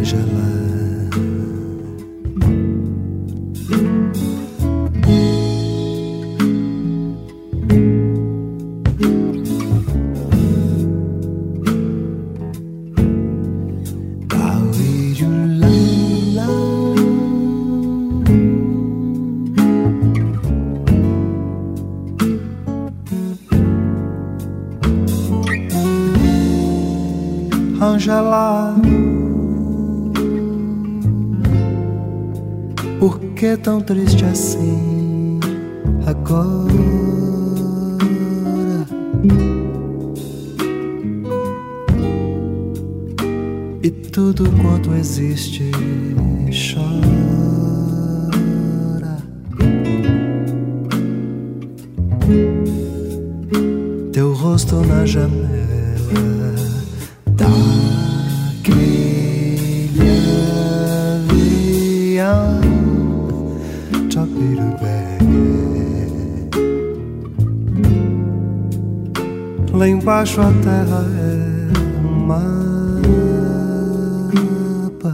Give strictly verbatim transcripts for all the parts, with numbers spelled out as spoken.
Angela, por que tão triste assim agora? E tudo quanto existe chora. Teu rosto na janela daquele avião, Chapirubé. Lá embaixo a terra é um mapa,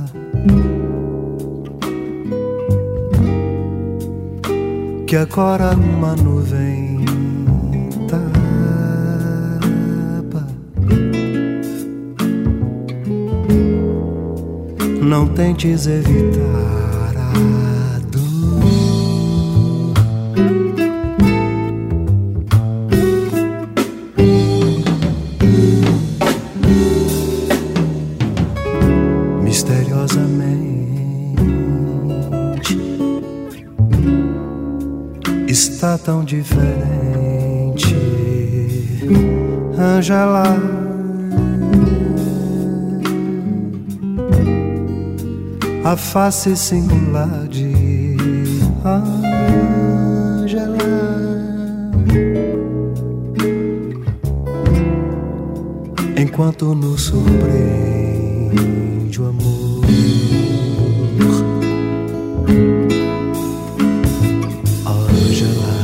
que agora uma nuvem tapa. Não tentes evitar a dor. Misteriosamente está tão diferente, Angela. A face singular de Angela, enquanto nos surpreende o amor. Angela,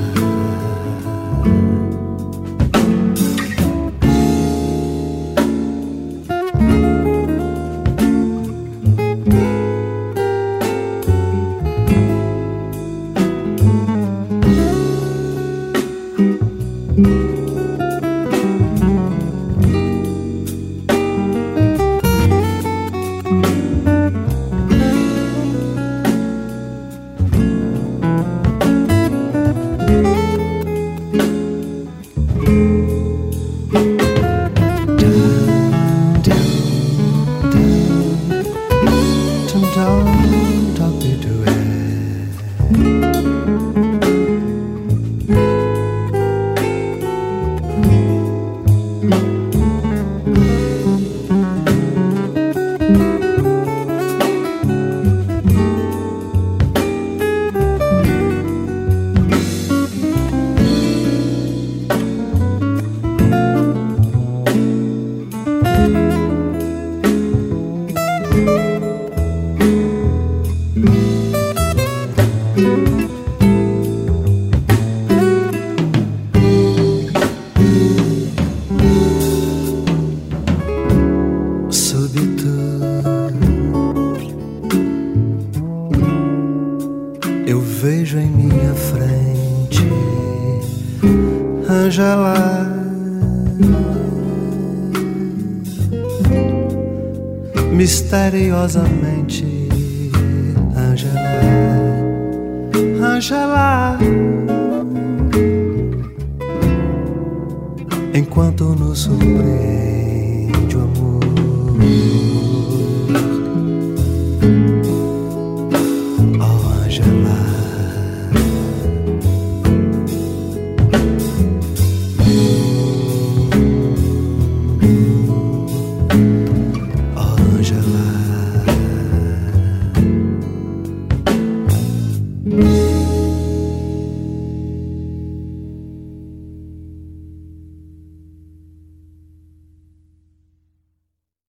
eu vejo em minha frente Angela, misteriosamente Angela, Angela, enquanto nos surpreende